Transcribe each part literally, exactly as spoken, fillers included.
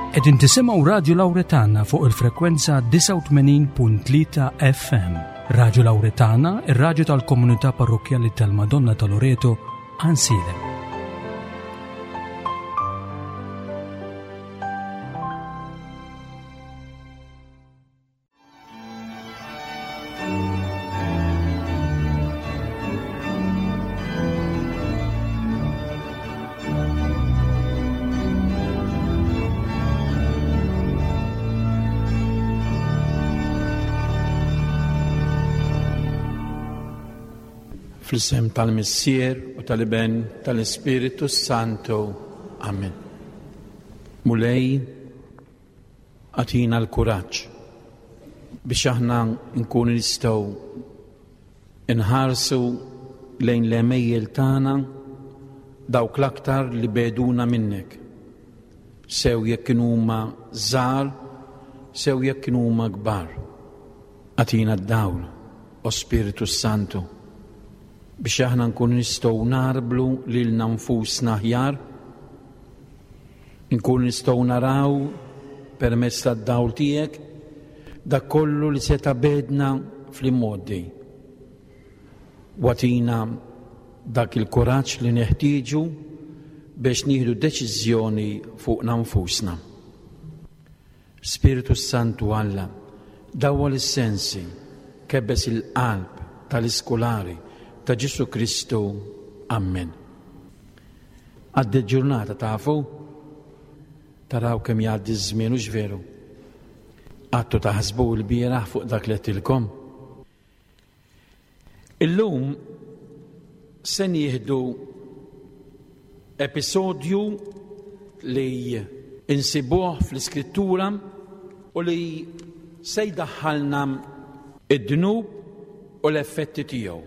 Qegħdin tisimgħu Radio Lawretana fuq il-frekwenza tisa' u tmenin punt tlieta F M. Radio Lawretana, ir-radju tal-Komunità Parrokjali tal-Madonna ta' Loreto, Ansile. Fl-isem tal-Missier u tal-Iben tal-Ispiritu Santo. Amen. Mulej għatina l-kuraġġ biex aħna nkunu nistgħu inħarsu lejn l-emejjel tagħna dawk l-aktar li beduna minnek. Sew jekk kienu huma żgħar, sew jekk kienu huma kbar. Għatina d-dawl, o Spiritu Santu, biex aħna nkunu nistgħu narblu lilna nfusna aħjar, nkunu nistgħu naraw permezz tad-dawl tiegħek dak kollu li se tabedna fl-immoddi. Watina dak il-kuraġġ li neħtieġu biex nieħdu deċiżjoni fuqna nfusna. Spiritu Santu Alla, dawwa l-sensi, kebbes il-qalb tal-iskolari ta' Ġesu Kristu. Amen. Għaddi ġurnata tafu, taraw kemm jgħaddi żmien u x'veru. Għadtu taħsbu l-bieraħ fuq dak li għedtilkom. Illum se nieħdu episodju li insibuh fl-Iskrittura u li se jdaħħalna id-dnub u l-effetti tiegħu,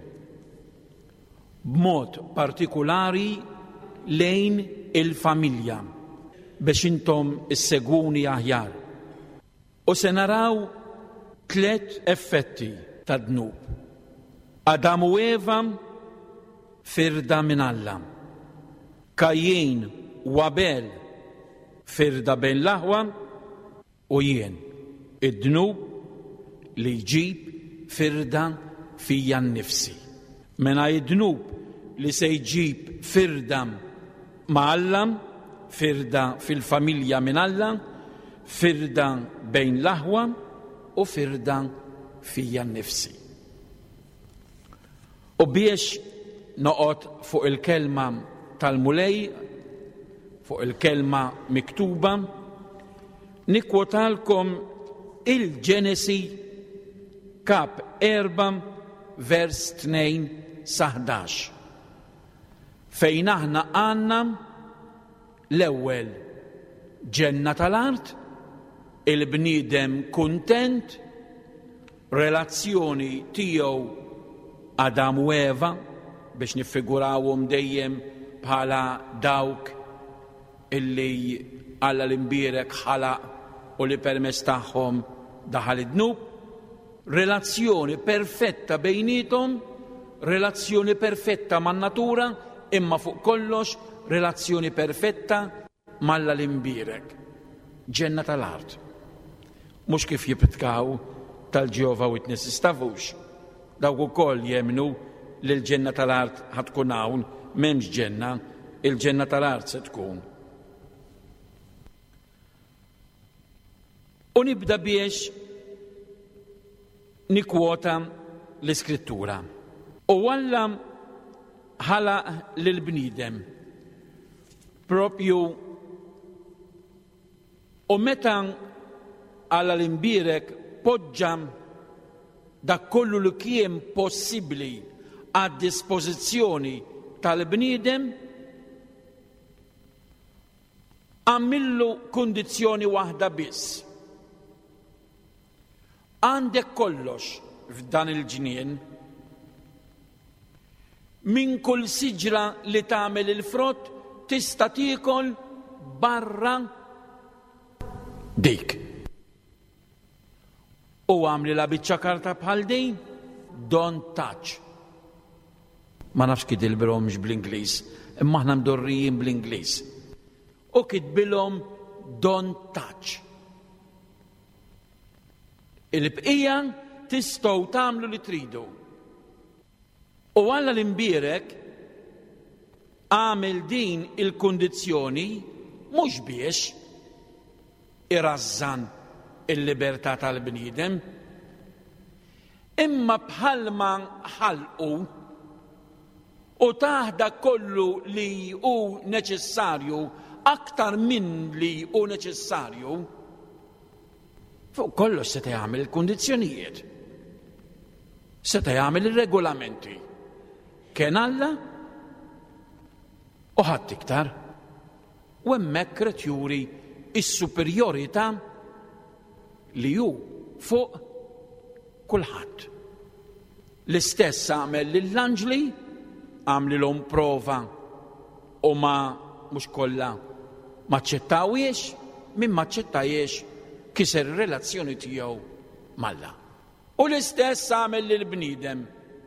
b'mod partikolari lejn il-familja, biex intom isseguni aħjar. U se naraw tliet effetti ta' dnub. Adam u Eva firda minn Alla, Kajin u Abel firda bejn l-aħwa, u jien id-dnub li jġib firda fija nnifsi. Mena id-dnub li se jġib firda ma' Alla, firda fil-familja minn Alla, firda bejn l-aħwa u firda fija nnifsi. U biex noqgħod fuq il-kelma tal-mulej, fuq il-kelma miktuba, nikkwotalkom il-Ġenesi kap erba vers tnejn sa ħdax, fejn aħna għandna l-ewwel ġenna tal-art, il-bniedem kuntent, relazzjoni tiegħu Adam u Eva, biex niffigurawhom dejjem bħala dawk illi Alla l-imbierek ħalaq u li permezz tagħhom daħal id-dnub, relazzjoni perfetta bejnietom, relazzjoni perfetta man-natura, imma fuq kollox relazzjoni perfetta malla l-imbierek. Ġenna tal-art. Mhux kif jibtkaw tal-Ġehova Witnesses, tafux. Dawk ukoll jemnu li l-ġenna tal-art ħatkun hawn, m'hemmx ġenna, il-ġenna tal-art se tkun. U nibda biex nikwota l-Iskrittura. U Alla ħalaq lill-bniedem propju, u meta Alla l-imbierek poġġa dak kollu li kien possibbli għad dispożizzjoni tal-bniedem, għamillu kundizzjoni waħda biss. Għandek kollox f'dan il-ġnien, min kull siġra li tagħmel il-frott tista' tiekol barra dik. U għamli la biċċa karta bħal din, don't touch. Ma nafx kitbilhomx bl-Ingliż, imma aħna mdorrijin bl-Ingliż. U kitbilhom don't touch. Il-bqija tistgħu tagħmlu li tridu. U Alla l-imbierek għamel din il-kundizzjoni mhux biex irażżan il-libertà tal-bniedem, imma bħalma ħalqu u taħda kollu li hu neċessarju aktar minn li hu neċessarju, fuq kollox seta' jagħmel il-kundizzjonijiet. Seta' jagħmel ir-regolamenti. Kien Alla u ħadd iktar. U hemmhekk rid juri s-superjorità li hu fuq kulħadd. L-istess għamel lill-anġli, għamlilhom prova u ma mhux kollha maċċettawiex, min maċċettajiex kiser ir-relazzjoni tiegħu mal-Alla. U l-istess għamel lill-bniedem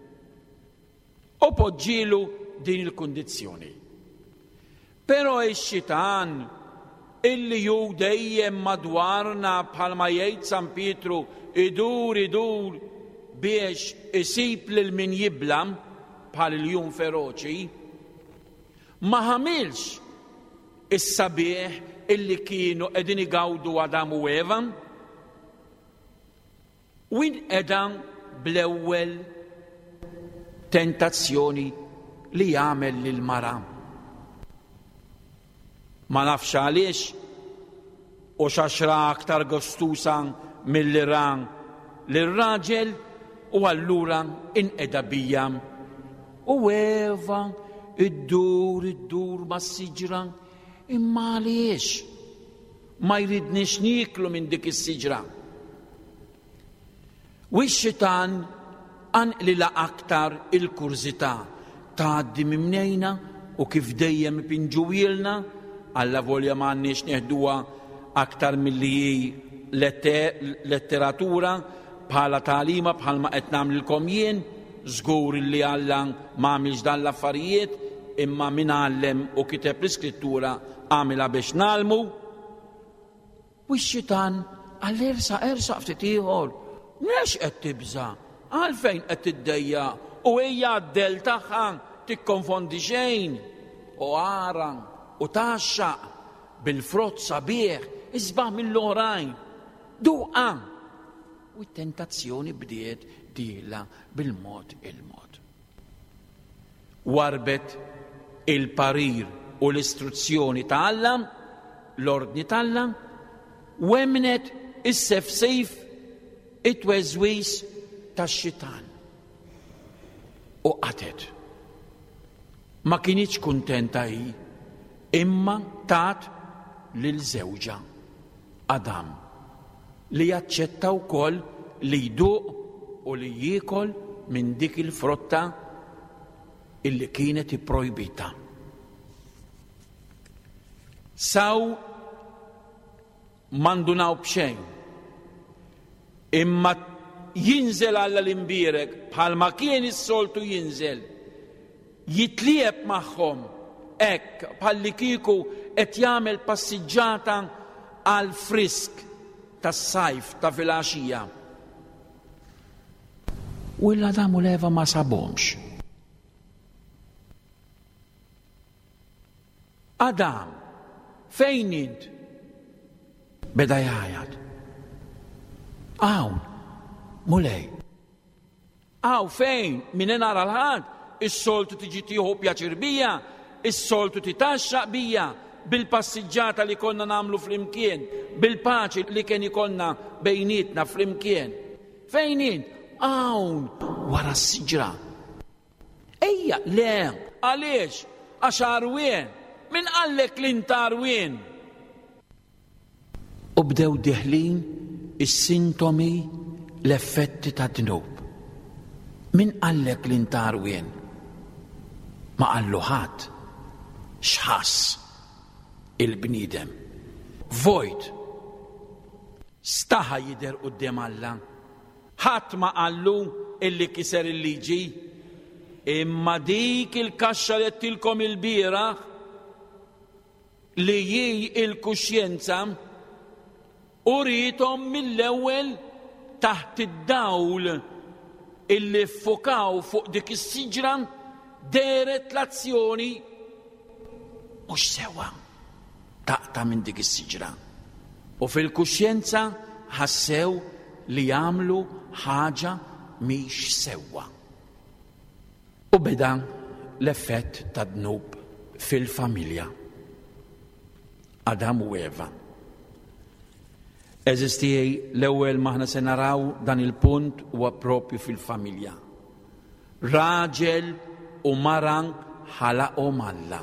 u poġġielu din il-kundizzjoni. Però x-xitan illi ju dejjem madwarna bħalma jgħid San Pietru idur idur biex isib lil min jiblam bħal il-jum feroċi, ma ħamilx is-sabiħ illi kienu qegħdin igawdu Adam u Eva, u inqedan bl-ewwel tentazzjoni li jagħmel lil mara. Ma nafx għaliex u xaxra aktar gostusa mill-Iran lir-raġel u allura inqeda bija. U Eva iddur iddur mas-siġra imma għaliex ma jridniex niklu minn dik is-siġra. U x-xitan anqlila aktar il-kurzità tgħaddi mimnejna u kif dejjem ipinġuwielna Alla volja m'għandniex neħduha aktar milli letteratura bħala tagħlima bħalma qed nagħmlilkom jien, żgur li Alla m'għamilx dan l-affarijiet imma min għallem u kiteb l-iskrittura għamilha biex nagħlmu. U x-xitan għall ersa ersa ftit ieħor, mhux qed tibża, għalfejn qed tiddejja u hija d-del tagħha tikkonfondi xejn u ara u taxxaq bil-frott sabiħ isbaħ mill-oħrajn. Duqa! U t-tentazzjoni bdiet dila bil-mod il-mod. Warbet il-parir u l-istruzzjoni ta' Alla, l-ordni ta' Alla, u emnet is-sefsejf it-weżwis tax-xitan. U qatet. Ma kienx kuntenta hi, imma tat lil żewġa Adam li jaċċetta wkoll li jduq u li jiekol minn dik il-frotta illi kienet ipprojbita. Saw mandunaw b'xejn, imma jinżel Alla l-imbierek bħalma kien is-soltu jinżel, jitlieb magħhom hekk bħalli kieku qed jagħmel passiġġata għal frisk tas-sajf ta' filgħaxija. U l-Adam u l-Eva ma sabhomx. Adam, fejn int? Beda jgħajjad. Hawn, mulej. Hawn fejn? Min nara l-ħadd? Is-soltu tiġi tieħu pjaċir bija, is-soltu titaxxaq bija, bil-passiġġata li konna nagħmlu flimkien, bil-paċi li kien ikollna bejnietna flimkien. Fejn int? Hawn wara s-siġra. Ejja, le, għaliex? Għax arwien. Min qallek li int arwien? U bdew deħlin is-sintomi l-effetti ta' dnub. Min qallek li int arwien? Ma qallu ħadd x'ħass il-bniedem. Vojt staħa jidher quddiem Alla. Ħadd ma qallu illi kiser il-liġi, imma dik il-kaxxa li qedtilkom il-bieraħ li jej il-kuxjenza u rithom mill-ewwel taħt id-dawl illi ffokaw fuq dik is-siġra deret l-azzjoni mhux sewwa taqta' minn dik is-siġra. U fil-kuxjenza ħassew li jagħmlu ħaġa mhix sewwa. U beda l-effett ta' dnub fil-familja. Adam u Eva. Eżistijaj l-ewwel maħna se naraw dan il-punt huwa proprju fil-familja. Raġel u mara ħalaqhom Alla.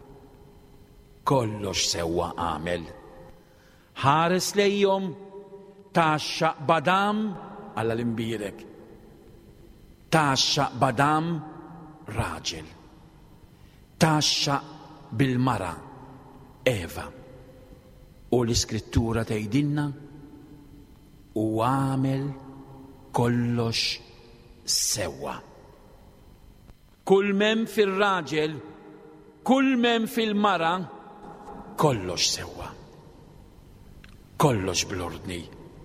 Kollox sewwa għamel. Ħares lejhom taxxaq badam Alla l-imbirek. Taxxaq badam raġel. Taxxaq bil-mara Eva. U l-iskrittura tgħidilna u għamel kollox sewwa. Kull mem fil-raġel, kull mem fil-mara, kollox sewwa. Kollox bl-ordni.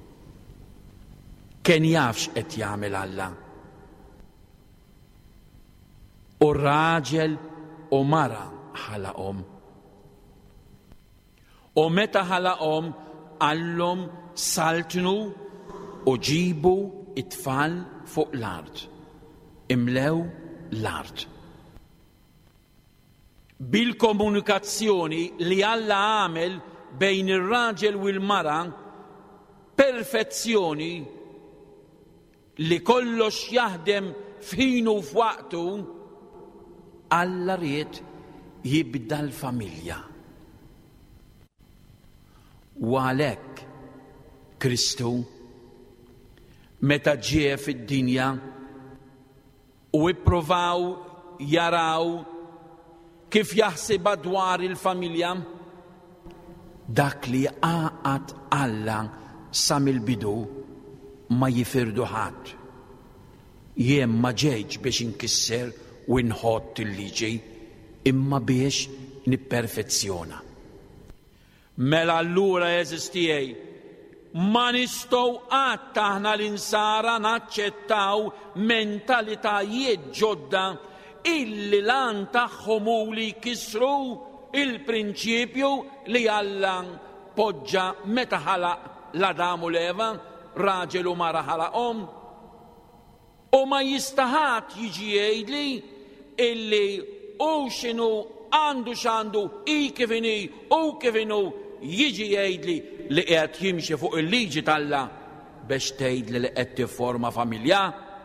Kien jafx qed jagħmel Alla. U raġel u mara ħalaqhom. U meta ħalaqhom għallhom saltnu u ġibu it-tfal fuq l-art. Imlew l-art. Bil-komunikazzjoni li Alla għamel bejn ir-raġel u l-mara, perfezzjoni li kollox jaħdem f'ħinu f'waqtu, Alla ried jibda l-familja. U għalhekk Kristu meta ġie fid-dinja u ippruvaw jaraw kif jaħsibha dwar il-familja, dak li għaqad Alla sa mill-bidu ma jifirdu ħadd. Jien ma ġejtx biex inkisser u nħodd il-liġi, imma biex nipperfezzjona. Mela allura eżistijaj, ma nistgħu qatt aħna l-insara naċċettaw mentalitajiet ġodda illi lan tagħhom hu li jkissru il-prinċipju li Alla poġġa meta ħalaq l-Adam u l-Eva, raġel u mara ħalaqhom. U ma jistaħat jiġi jgħidli illi u x'inhu għandu x'għandu i kif inhi u kif inhu jiġi jgħidli li qed jimxi fuq il-liġi t'Alla biex tgħidli li qed tifforma familja.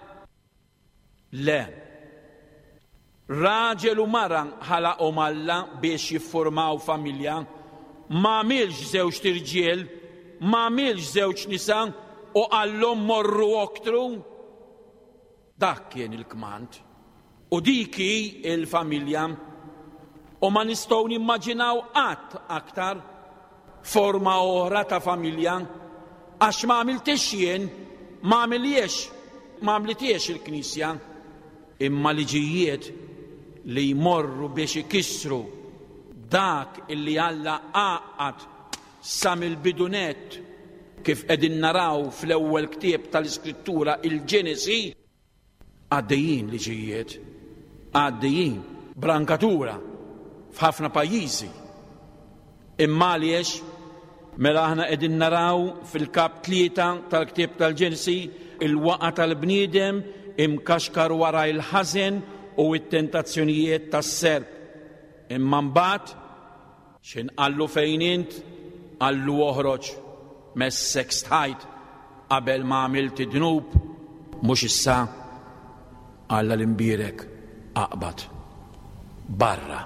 Le. Raġel u mara ħalaqhom Alla biex jiffurmaw familja, ma għamilx żewġ tirġiel, ma għamilx żewġ nisa u qallhom morru oktru. Dak kien il-kmand. U diki il-familja. U ma nistgħu nimmaġinaw qatt aktar forma oħra ta' familja għax ma għamiltix jien, ma għamiliex, ma għamlitiex il-Knisja, imma liġijiet li jmorru biex ikissru dak illi Alla għaqad sa mill-bidunet kif qegħdin naraw fl-ewwel ktieb tal-Iskrittura il-Ġenesi, għaddejjin liġijiet, għaddejjin brankatura f'ħafna pajjiżi. Imma għaliex mela aħna qegħdin naraw fil-kap tlieta tal-ktieb tal-Ġenesi il-waqa tal-bniedem imkaxkar wara l-ħażen u t-tentazzjonijiet tas-serb. Imma mbagħad x'inqallu fejn int qallu oħroġ messek stħajt qabel ma għamilt dnub mhux issa Alla l-imbirek aqbad barra.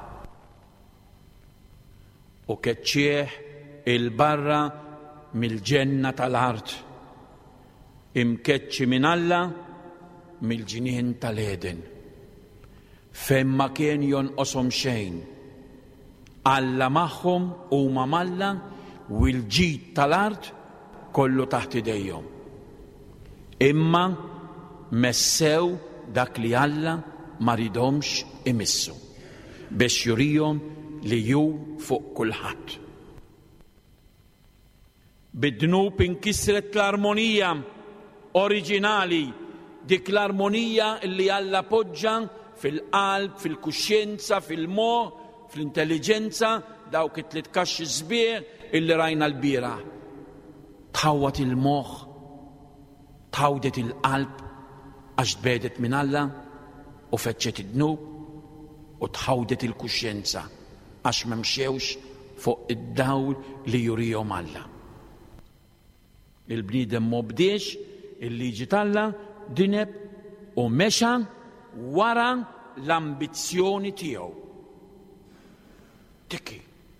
U keċċieħ il-barra mill-ġenna tal-art, imkeċċi minn Alla mill-ġinien tal-Eden. Fejn ma kien jonqoshom xejn, Alla magħhom huma Alla u l-ġid tal-art kollu taħt idejhom. Imma messew dak li Alla ma ridhomx imissu biex jurihom li ju fuq kulħadd. Bid-dnub inkisret l-armonija oriġinali, dik l-armonija li Alla poġġa fil-qalb, fil-kuxjenza, fil-moħ, fl-intelligenza, dawk it-tliet kaxxi sbieħ illi rajna l-bira. Tħawwat il-moħ, tħawdet il-qalb għax tbedet minn Alla u feċċet id-dnub u tħawdet il-kuxjenza għax memxewx fuq id-dawl li jurihom Alla. Il-bniedem ma bdiex il-liġi tal-Alla dineb u mexa wara l-ambizzjoni tiegħu. Tikki.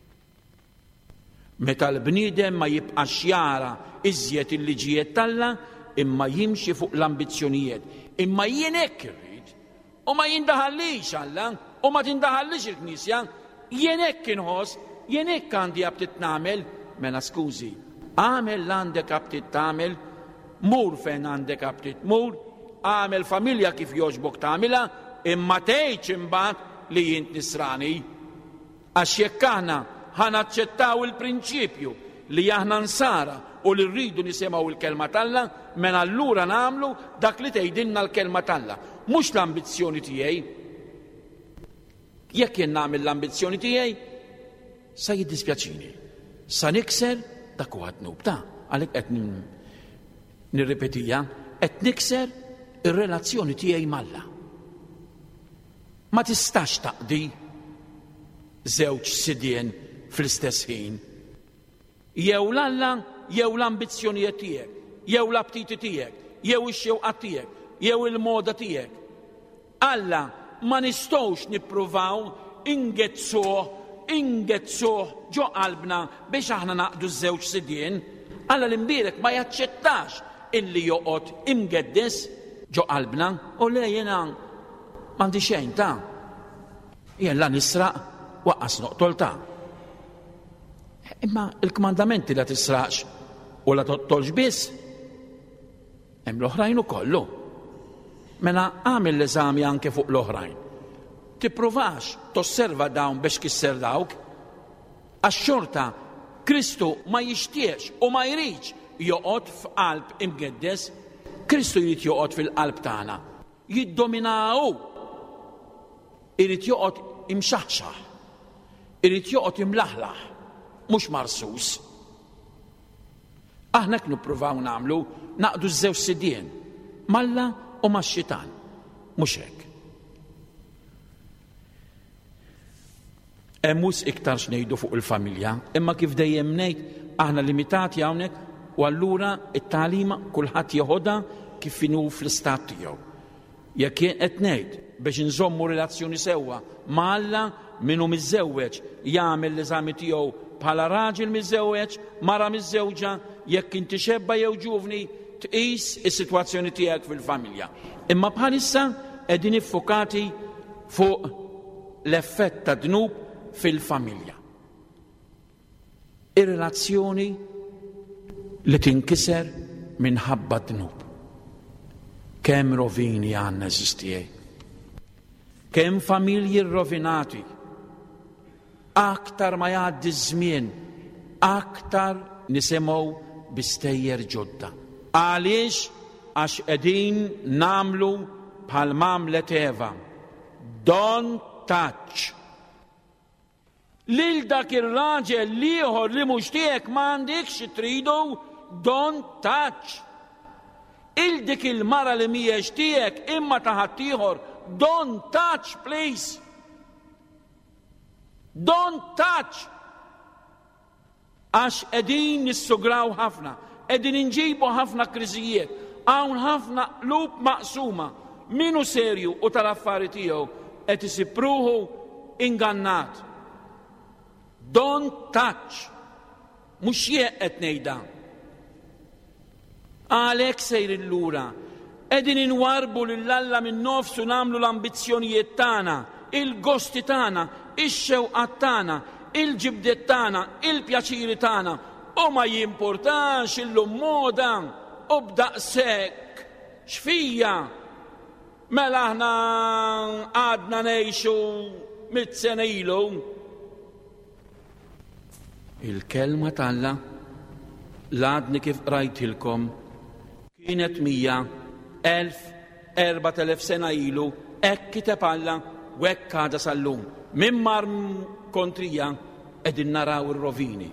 Meta l-bniedem ma jibqax jara iżjed il-liġijiet tal-Alla imma jimxi fuq l-ambizzjonijiet. Imma jien hekk irrid u ma jindaħallix Alla u ma tindaħallix il-Knisja, jien hekk inħoss, jien hekk għandi abtit nagħmel, mela skużi, għamel l-għandek abtit tagħmel, mur fejn għandek abtit mur, għamel familja kif jogħġbok tagħmilha, imma tgħidx imbagħad li jint nisrani. Għax jekk aħna ħanaċċettaw il-prinċipju li aħna nsara u li rridu nisimgħu l-kelma tal-Alla, mela allura nagħmlu dak li tgħidilna l-kelma tal-Alla, mhux l-ambizzjoni tiegħi. Jekk jien nagħmel l-ambizzjoni tiegħi, sa jiddispjaċini, sa nikser dak huwa dnub ta' għalhekk qed nirripetija, qed nikser ir-relazzjoni tiegħi mal-Alla. Ma tistax taqdi żewġ sidien fl-istess ħin. Jew l-Alla, jew l-ambizzjonijiet tiegħek, jew l-apptiti tiegħek, jew ix-xewqat tiegħek, jew il-moda tiegħek. Alla ma nistgħux nippruvaw ingezzuh, ingezzuh ġo qalbna biex aħna naqdu ż-żewġ sidien. Alla l-imbierek ma jaċċettax illi joqgħod imgeddes ġo qalbna u le jiena m'għandi xejn ta' jien la nisraq waqqas noqtol ta'. Imma il-kmandamenti la tisraqx u la toqtolx biss hemm l-oħrajn ukollu. Mela għamil l-eżami anke fuq l-oħrajn. Tippruvax tosserva dawn biex kisser dawk, għax xorta Kristu ma jixtieqx u ma jridx joqgħod f'qalb imgeddes. Kristu jrid joqgħod fil-qalb tagħna, jiddominaw. Irid joqgħod imxaħxaħ, irid joqgħod imlaħlaħ, mhux marsus. Aħna hekk nippruvaw nagħmlu naqdu ż-żewġ sidien malla u max-xitan, mhux hekk. Hemm mhux iktar x'ngħidu fuq il-familja, imma kif dejjem ngħid aħna limitati hawnhekk u allura it-tagħlima kulħadd jieħodha kif inhu fl-istat tiegħu. Jekk jien qed ngħid biex inżommu relazzjoni sewwa ma' Alla minnu miżżewweġ jagħmel l-eżami tiegħu bħala raġel miżżewweġ, mara miżżewġa, jekk inti xebba jew ġuvni tqis is-sitwazzjoni tiegħek fil-familja. Imma bħalissa qegħdin iffokati fuq l-effett ta' dnub fil-familja. Ir-relazzjoni li tinkiser minħabba dnub. Kemm rovini għandna eżistijej. Kemm familji rovinati. Aktar ma jgħaddi żmien, aktar nisimgħu bistejjer ġodda. Għaliex għax qegħdin nagħmlu bħal m'għamlet Eva. Don't touch. Lil dak ir-raġel ieħor li mhux tiegħek m'għandekx tridu, don't touch. Il dik il-mara li mhijiex tiegħek imma ta' ħadd ieħor, don't touch please. Don't touch. Għax qegħdin nissugraw ħafna, qegħdin inġibu ħafna kriżijiet, hawn ħafna qlub maqsuma, minu serju u tal-affari tiegħu qed isipruħu ingannat. Don't touch. Mhux jieq qed ngħidha. Għalhekk sejr illura. Qegħdin inwarbu lil Alla minn nofsu nagħmlu l-ambizzjonijiet tagħna, il-gosti tagħna, ix-xewqat tagħna, il-ġibdiet tagħna, il-pjaċiri tagħna, u ma jimportax illum moda u b'daqshekk x'fija. Mela aħna għadna ngħixu mit-sena ilu, Il-kelma talla l-għadni kif rajtilkom kienet mija elf erba telef sena ilu ek kiteb Alla u ek għada sal-lum. Min mar kontrija edin naraw ir-rovini.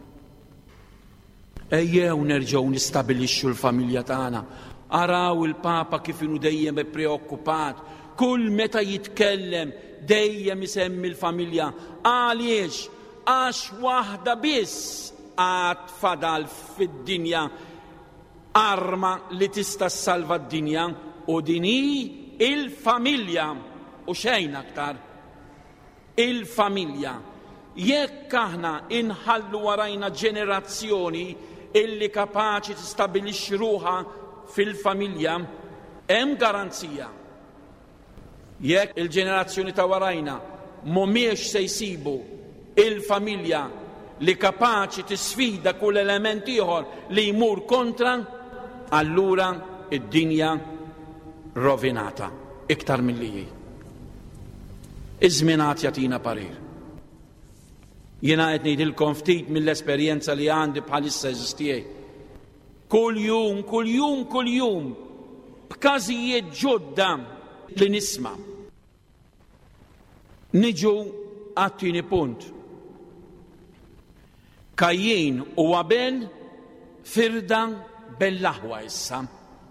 Ejjew nerġgħu nistabilixxu l-familja tagħna. Araw il-Papa kif inhu dejjem preokkupat. Kull meta jitkellem dejjem isemmi l-familja. Għaliex għax waħda biss għad fadal fid-dinja arma li tista' salva d-dinja u dini il-familja u xejn aktar. Il-familja. Jekk aħna inħallu warajna ġenerazzjoni illi kapaċi tistabilixxi ruħha fil-familja, hemm garanzija. Jekk il-ġenerazzjoni ta' warajna mhumiex se jsibu il-familja li kapaċi tisfida kull element ieħor li jmur kontra, allura id-dinja rovinata iktar milli. Iż-żminat jagħtina parir. Jiena qed ngħidilkom ftit mill-esperjenza li għandi bħalissa eżistijej. Kull jum, kull jum, kull jum b'każijiet ġodda li nisma'. Niġu għat-tieni punt. Kajjin u Abel firda bell-aħwa issa.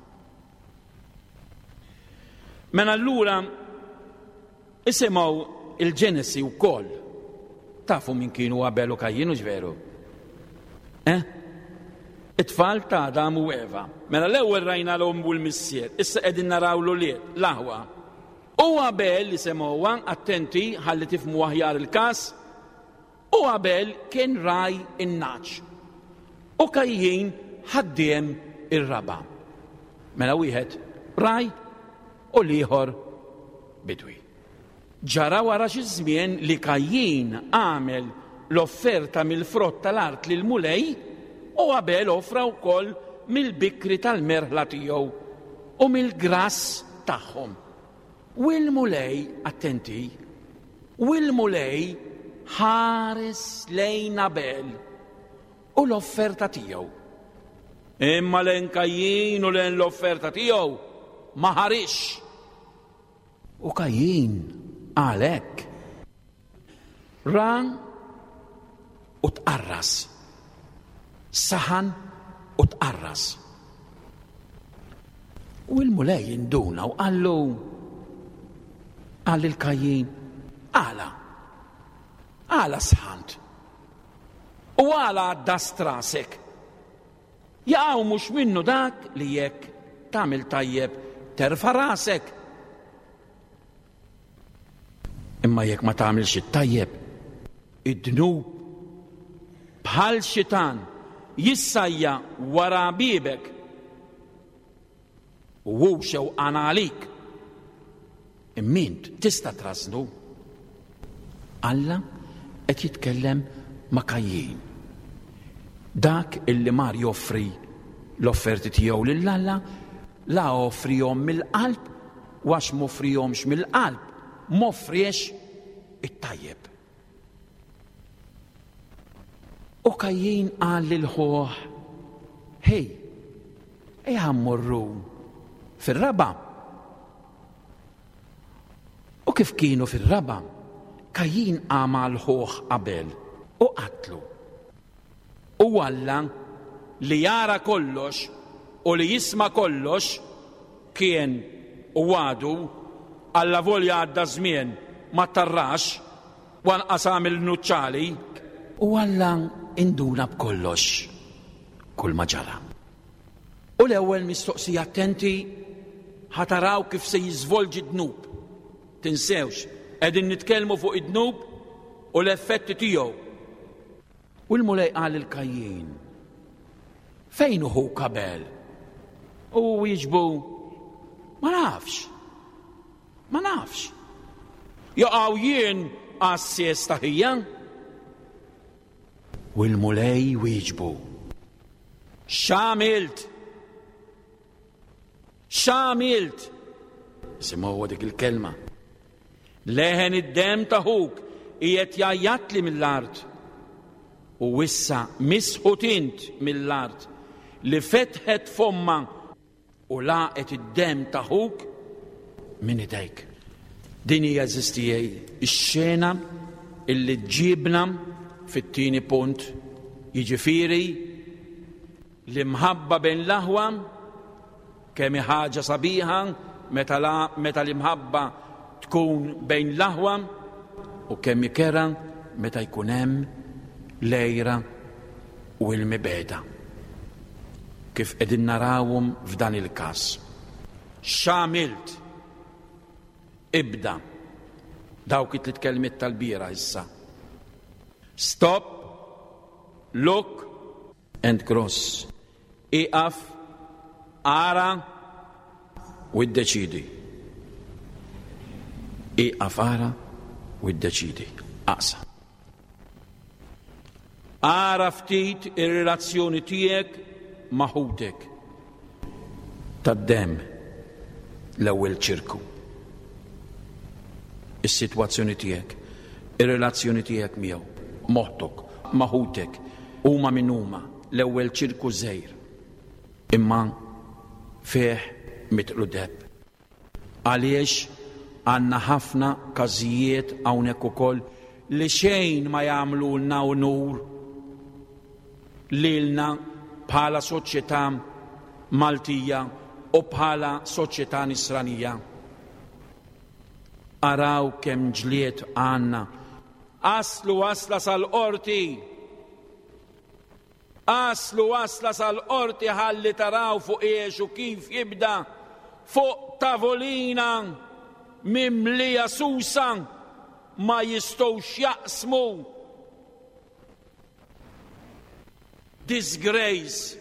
Men allura isimgħu il-Ġenesi wkoll. Tafu min kienu Abel u Kajjin u ġveru? Eh? It-tfal ta' Adam u Eva. Mela l-ewwel rajna l-om u l-missier. Issa qegħdin naraw l-ulied, l-aħwa. U Abel li semgħuha, attenti ħalli tifhmu aħjar il-każ. U Abel kien raj in-naċ. U Kajjin ħaddiem ir-raba. Mela wieħed raj u l-ieħor bidwi. Ġara wara xi żmien li Kajjin għamel l-offerta mill-frott tal-art lil mulej u Abel offra wkoll mill-bikri tal-merħla tiegħu u mill-grass tagħhom. U l-mulej, attenti, u l-mulej ħares lejn Abel u l-offerta tiegħu. Imma lejn Kajjin u lejn l-offerta tiegħu ma ħarix. U Kajjin għalhekk ra u tqarras. Saħan u tqarras. U l-mulej induna u qallu għall il-Kajjin għala għala sħant u għala għaddas rasek. Jaqgħu mhux minnu dak li jekk tagħmel tajjeb terfa' rasek. Imma jekk ma tagħmilx it-tajjeb, id-dnub bħal xitan jissajja wara bibek u wuxew għalik. Immint tista' trasnu. Alla qed jitkellem ma' Kajjin. Dak illi mar joffri l-offerti tiegħu lil Alla la offrihom mill-qalb u għax m'offrihomx mill-qalb m'offriex it-tajjeb. U Kajjin qal lil ħoh, hej, ejja mmorru fir-raba. U kif kienu fir-raba, Kajjin qama l-ħoh Abel u qatlu. U Alla li jara kollox u li jisma kollox kien u għadu Alla volja għadda żmien ma tarrax wanqasam il-nuċċali u Alla induna b'kollox kull ma ġara. U l-ewwel mistoqsija attenti ħataraw kif se jiżvolġi d-dnub. Tinsewx, qegħdin nitkellmu fuq id-dnub u l-effetti tiegħu. U l-mulej qal il-Kajjin, fejn hu Abel? U jiġbu, ma nafx, ma nafx. Jaqgħu jien għas-siesta ħija? U l-mulej wieġbu, x'għamilt? X'għamilt? Simgħu dik il-kelma. Leħen id-dem taħuk qiegħed jgħajjatli mill-art. u issa misħut int mill-art li fetħet fomma u laqet id-dem taħuk minn idejk. Din hija eżistijej ix-xena illi ġibna fit-tieni punt, jiġifieri li mħabba bejn l-aħwa kemm ħaġa sabiħa meta la meta l-imħabba tkun bejn l-aħwa u kemm ikera meta jkun hemm lejra u l-mibeda. Kif qegħdin narawhom f'dan il-każ. X'għamilt? Ibda. Dawk it-tliet kelmiet tal-bira issa. Stop, look and cross. Iqaf, ara u ddeċidi. Iqaf ara u ddeċidi. Aqsa. Ara ftit ir-relazzjoni tiegħek maħutek tad-dem l-ewwel ċirku. Is-sitwazzjoni tiegħek, ir-relazzjoni tiegħek miegħu, moħħtok, maħutek, huma minn huma l-ewwel ċirku żgħir. Imma fih mitqlu deb. Għaliex għandna ħafna każijiet hawnhekk ukoll li xejn ma jagħmlulna unur lilna bħala soċjetà Maltija u bħala soċjetà Nisranija. Araw kemm ġlied għandna. Aslu wasla sal-qorti. Aslu wasla sal-qorti ħalli taraw fuq iex u kif jibda fuq tavolina mimlija susa ma jistgħux jaqsmu. Disgrace.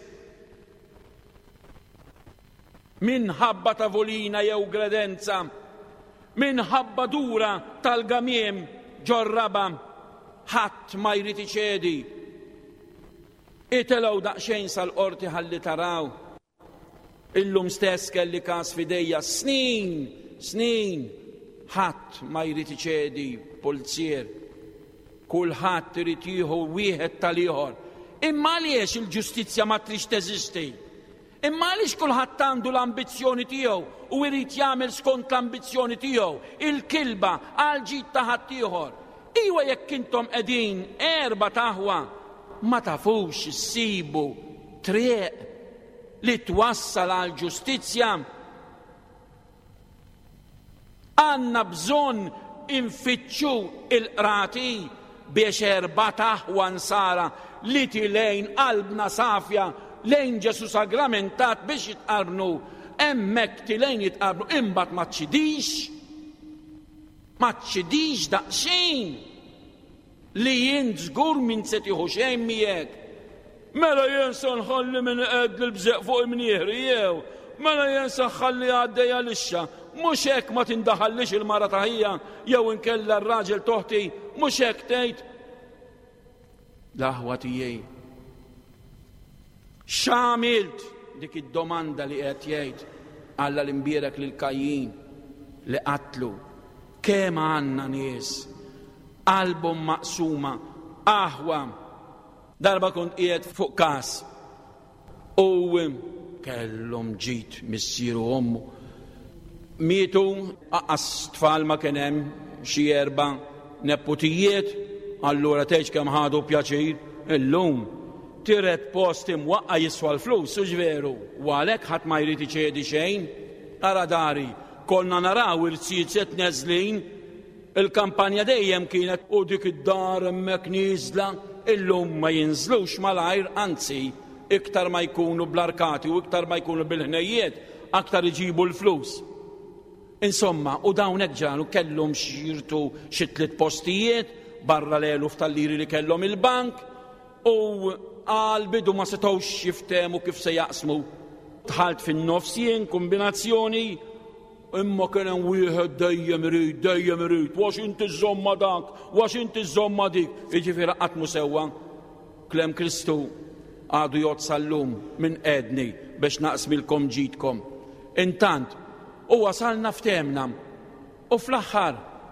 Minħabba tavolina jew gredenza, minħabba dura tal-gamiem ġorraba, ħadd ma jrid iċedi. Itelgħu daqsxejn sal-qorti ħalli taraw. Illum stess kelli każ f'idejja snin, snin, ħadd ma jrid iċedi pulzier. Kulħadd irid jieħu wieħed tal-ieħor. Imma għaliex il-ġustizzja ma trix teżisti? Imma għaliex kulħadd għandu l-ambizzjoni tiegħu u jrid jagħmel skont l-ambizzjoni tiegħu, il-kilba għal ġid ta' ħadd ieħor. Iwa jekk intom qegħdin erba' taħwa ma tafux issibu triq li twassal għal ġustizzja. Għandna bżonn infittxu il-qrati biex erba' taħwa nsara li tilejn qalbna safja lejn Ġesu sagramentat biex jitqarnu hemmhekk tilejn jitqarnu imbagħad ma tċidix ma tċidix daqsxejn li jien żgur min se tieħu xejn miegħek. Mela jien se nħalli min qed l-bżeq fuq imnieħri jew mela jien se nħalli għaddejja lixxa. Mhux hekk ma tindaħallix il-mara taħija jew inkella r-raġel toħti mhux hekk tgħid. L-aħwa tiegħi. X'għamilt dik id-domanda li qed jgħid Alla l-imbierek lil Kajjin li qatlu. Kemm għandna nies qalbhom maqsuma aħwa. Darba kont qiegħed fuq każ u kellhom ġid missieru ommu. Mietu aqqas tfal ma kien hemm xi erba' nepotijiet, allura tgħidx kemm ħadu pjaċir illum tiret post imwaqqa jiswa l-flus, u ġveru, u għalhekk ħadd ma jrid iċedi xejn. Ara dari, konna naraw irsijiet neżlin, il-kampanja dejjem kienet u dik id-dar hemmhekk nieżla, illum ma jinżlux malajr, anzi, iktar ma jkunu bl-arkati u iktar ma jkunu bil-ħnejjiet, aktar iġibu l-flus. Insomma, u dawn hekk ġanu kellhom xirtu xi tliet postijiet barra l-eluf tal-liri li kellhom il-bank u għal-bidu ma setgħux jiftehmu kif se jaqsmu. Tħalt fin-nofsien kombinazzjoni imma kien hemm wieħed dejjem irid, dejjem irid, wax inti żomma dak, wax inti żomma dik, jiġifieri qatmu sewwa. Klem Kristu għadu jgħod sal-lum minn qedni biex naqsmilkom ġidkom. Intant, u wasalna ftehmna u fl-aħħar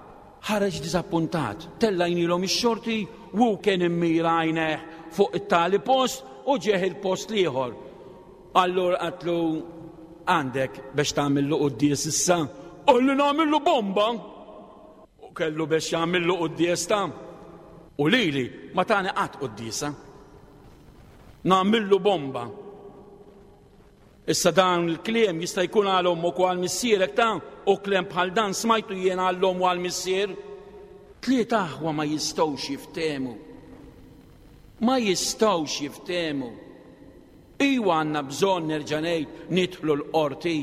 ħareġ diżappuntat, tella jnilhom ix-xorti u kien immirajneħ fuq it-tali post u ġeħ il-post liħor. Allura qatlu għandek biex tagħmillu quddies issa, olli nagħmillu bomba. U kellu biex jagħmillu quddies ta' u lili ma tani qatt quddiesa. Nagħmillu bomba. Issa dan il-kliem jista' jkun għalhom u għal missierek ta' u kliem bħal dan smajtu jien għallhom u għal missier. Tliet aħwa ma jistgħux jiftehmu. Ma jistgħux jiftehmu. Iwa għandna bżonn nerġa' ngħid nidħlu l-qorti.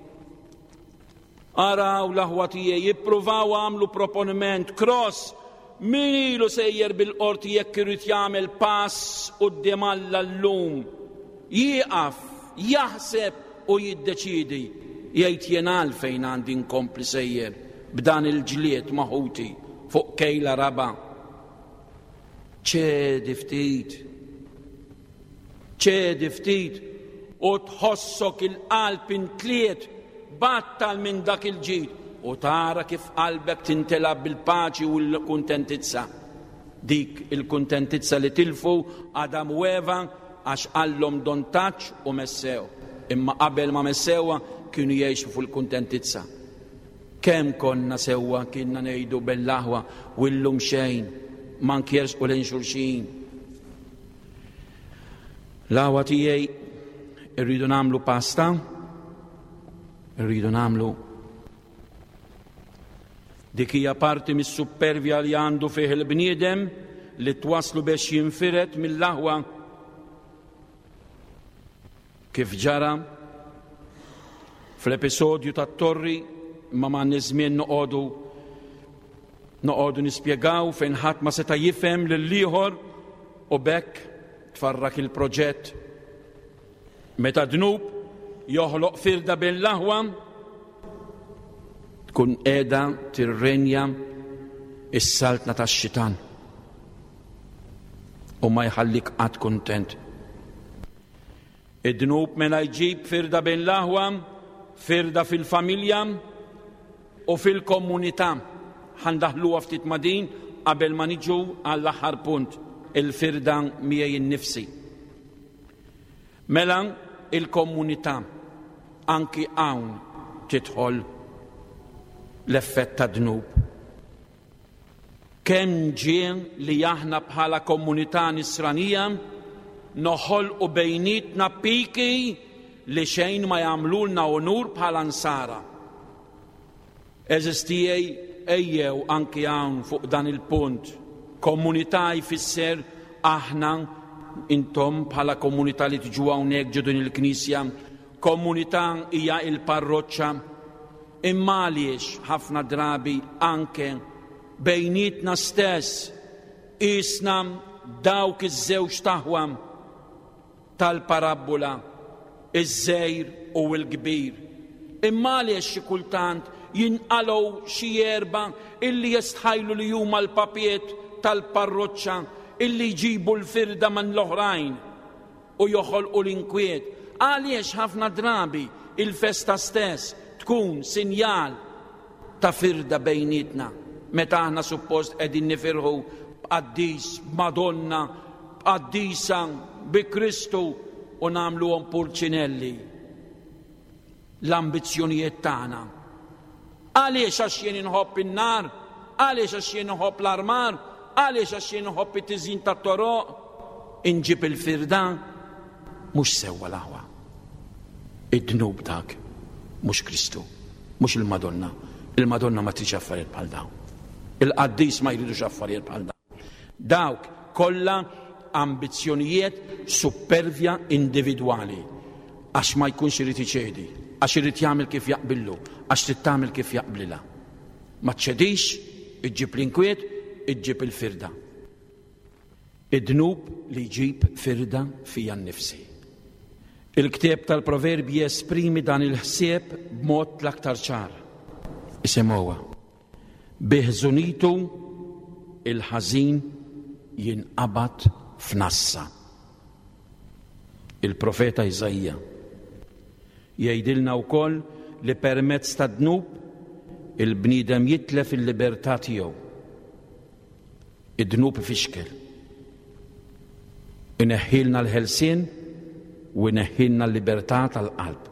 Araw l-aħwa tiegħi jippruvaw għamlu proponiment cross min ilu sejjer bil-qorti jekk irid jagħmel pass quddiem Alla llum. Jieqaf, jaħseb u jiddeċidi jgħid jien għalfejn għandi nkompli sejjer b'dan il-ġlied maħuti fuq kejla raba. ċedi ftit, ċedi ftit u tħossok il-qalb intliet battal minn dak il-ġid u tara kif qalbek tintelab bil-paċi u l-kuntentizza. Dik il-kuntentizza li tilfu Adam u Eva għax għallhom don taċ u messew. Imma qabel ma messewa kienu jgħixu fuq il-kuntentizza. Kemm konna sewwa kienna ngħidu bell-aħwa u llum xejn ma nkersqu lejn xulxin. L-aħwa tiegħi irridu nagħmlu pasta, irridu nagħmlu dik hija parti mis-supervja li għandu fih il-bniedem li twaslu biex jinfiret mill-aħwa. Kif ġara fl-episodju tat-torri ma ma nizmien noqogħdu noqogħdu nispjegaw fejn ħadd ma seta' jifhem lill-ieħor u bekk tfarrak il-proġett. Meta dnub joħloq firda bejn l-aħwa tkun qiegħda tirrenja is-saltna tax-xitan u ma jħallik qatt kuntent. Id-dnub mela jġib firda bejn l-aħwa, firda fil-familja u fil-komunità. Ħandaħluha ftit ma' din qabel ma niġu għall-aħħar punt, il-firda miegħi nnifsi. Mela il-komunità anki hawn tidħol l-effett ta' dnub. Kemm ġien li aħna bħala komunità nisranija noħolqu bejnietna piki li xejn ma jagħmlulna onur bħala nsara. Eżistijej ejjew anki hawn fuq dan il-punt. Komunità jfisser aħna intom bħala komunità li tiġu hawnhekk ġu din il-Knisja. Komunità hija il-parroċċa. Imma għaliex ħafna drabi anke bejnietna stess isna dawk iż-żewġ taħwa tal-parabola, iż-żgħir u l-kbir. Imma għaliex xi kultant jinqalgħu xi erba' illi jistħajlu li huma l-papiet tal-parroċċa illi jġibu l-firda minn l-oħrajn u joħolqu l-inkwiet. Għaliex ħafna drabi il-festa stess tkun sinjal ta' firda bejnietna meta aħna suppost qegħdin nifirħu b'qaddis Madonna, b'qaddisa bi Kristu u nagħmluhom pulċinelli. L-ambizzjonijiet tagħna. Għaliex għax jien inħobb in-nar, għaliex għax jien inħobb l-armar, għaliex għax jien inħobb it-tiżjin tat-toroq, inġib il-firda mhux sewwa l-aħwa. Id-dnub dak mhux Kristu, mhux il-Madonna. Il-Madonna ma tridx affarijiet bħal dawn. Il-qaddis ma jridux affarijiet bħal dawn. Dawk kollha ambizzjonijiet supervja individwali għax ma jkunx irid iċedi, għax irid jagħmel kif jaqbillu, għax trid tagħmel kif jaqblilha. Ma tċedix, iġġib l-inkwiet, iġġib il-firda. Id-dnub li jġib firda fija nnifsi. Il-ktieb tal-Proverbi jesprimi dan il-ħsieb b'mod l-aktar ċar. Isemgħuha. Biħżunitu il-ħażin jinqabad f'nassa. Il-profeta Iżajja jgħidilna wkoll li permezz ta' dnub il-bniedem jitlef il-libertà tiegħu. Id-dnub ifixkel. Ineħħilna l-ħelsien u ineħħilna l-libertà tal-qalb.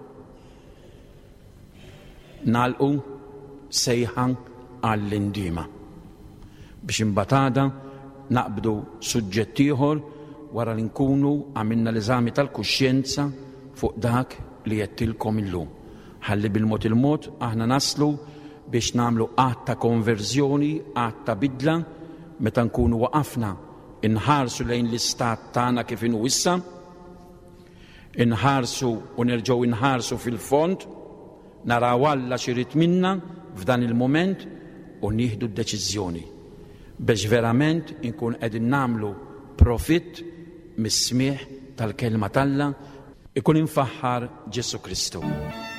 Nagħlqu sejħan għall-indima biex imbagħad naqbdu suġġett ieħor wara li nkunu għamilna l-eżami tal-kuxjenza fuq dak li jettilkom illum. Ħalli bil-mod il-mod aħna naslu biex nagħmlu qatt ta' konverżjoni, qatt ta' bidla, meta nkunu waqafna inħarsu lejn l-istat tagħna kif inhu issa, inħarsu u nerġgħu inħarsu fil-fond, naraw Alla x'irid minna f'dan il-mument u nieħdu d-deċiżjoni biex verament inkun qegħdin nagħmlu profitt mis-smigħ tal-kelma t'Alla ikun infaħħar Ġesu Kristu.